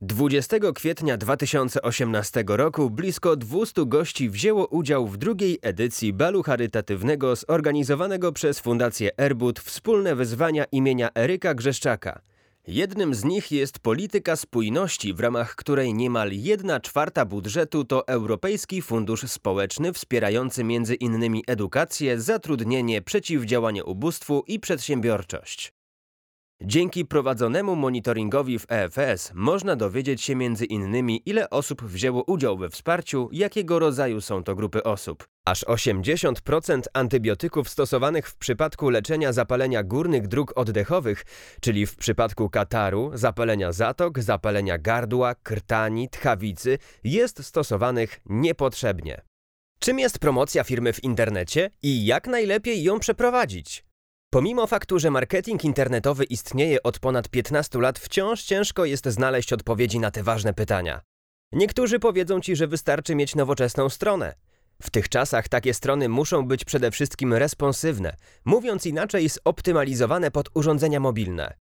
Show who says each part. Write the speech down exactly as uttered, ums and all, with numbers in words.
Speaker 1: dwudziestego kwietnia dwa tysiące osiemnastego roku blisko dwustu gości wzięło udział w drugiej edycji balu charytatywnego zorganizowanego przez Fundację Airbud Wspólne Wyzwania imienia Eryka Grzeszczaka. Jednym z nich jest polityka spójności, w ramach której niemal jedna czwarta budżetu to Europejski Fundusz Społeczny wspierający między innymi edukację, zatrudnienie, przeciwdziałanie ubóstwu i przedsiębiorczość. Dzięki prowadzonemu monitoringowi w E F S można dowiedzieć się między innymi, ile osób wzięło udział we wsparciu, jakiego rodzaju są to grupy osób. Aż osiemdziesiąt procent antybiotyków stosowanych w przypadku leczenia zapalenia górnych dróg oddechowych, czyli w przypadku kataru, zapalenia zatok, zapalenia gardła, krtani, tchawicy, jest stosowanych niepotrzebnie. Czym jest promocja firmy w internecie i jak najlepiej ją przeprowadzić? Pomimo faktu, że marketing internetowy istnieje od ponad piętnastu lat, wciąż ciężko jest znaleźć odpowiedzi na te ważne pytania. Niektórzy powiedzą Ci, że wystarczy mieć nowoczesną stronę. W tych czasach takie strony muszą być przede wszystkim responsywne, mówiąc inaczej zoptymalizowane pod urządzenia mobilne.